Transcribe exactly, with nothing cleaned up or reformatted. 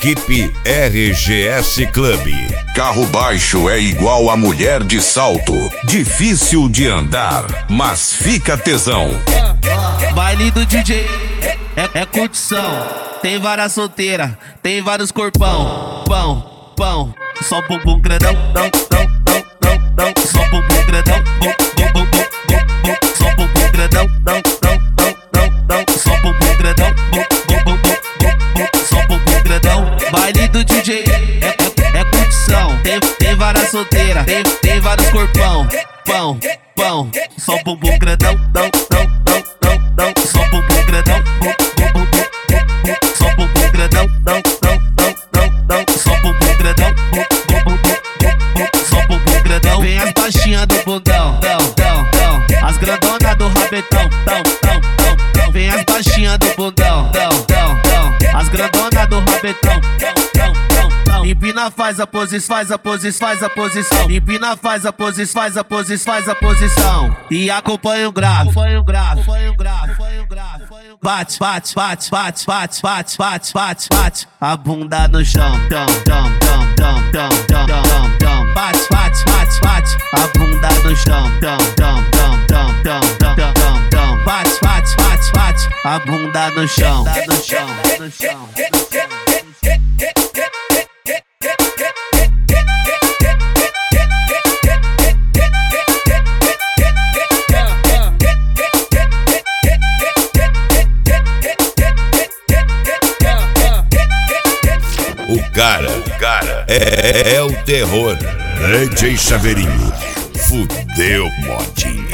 Equipe R G S Club. Carro baixo é igual a mulher de salto. Difícil de andar, mas fica tesão. Baile do D J é, é curtição. Tem várias solteiras, tem vários corpão. Pão, pão, só bumbum grandão, não, não, não, não, não. Só bumbum grandão, bum, bum, bum, bum, bum, bum. Só bumbum grandão, não, não, não, não, não. Só bumbum grandão, bum, bum, bum, bum, bum. Só bumbum grandão. Baile do D J é, é, é curtição. Tem, tem várias solteiras, tem, tem vários corpão. Pão, pão, só bumbum grandão, não, não, não, não, não. Só bumbum grandão, bum, bum, bum, bum. Só bumbum grandão, não, não, não, não, não. Só bumbum grandão, bum, bum, bum, bum. Só bumbum grandão. Vem as baixinhas do bundão, tão, tão, tão. As grandonas do rabetão, tão, tão, tão, tão. Vem as baixinhas do bundão, tão, tão, tão. As grandonas do rabetão, tão, tão, tão, tão. Empina, faz a posição, faz a posição, faz a posição. Empina, faz a posição, faz a posição, faz a posição. E acompanha o grave, acompanha o grave, acompanha o grave, acompanha o grave. Bate, bate, bate, bate, bate, bate, bate, bate, bate. A bunda no chão, dão, dão, dão, dão, dão, dão, dão, dão. Bate, bate, bate, bate. A bunda no chão, dão, dão, dão, dão, dão, dão, dão, dão. Bate, bate, bate, bate. A bunda no chão, no chão, no chão. O cara, o cara é, é, é o terror. D J Chaveirinho, fudeu, modinho.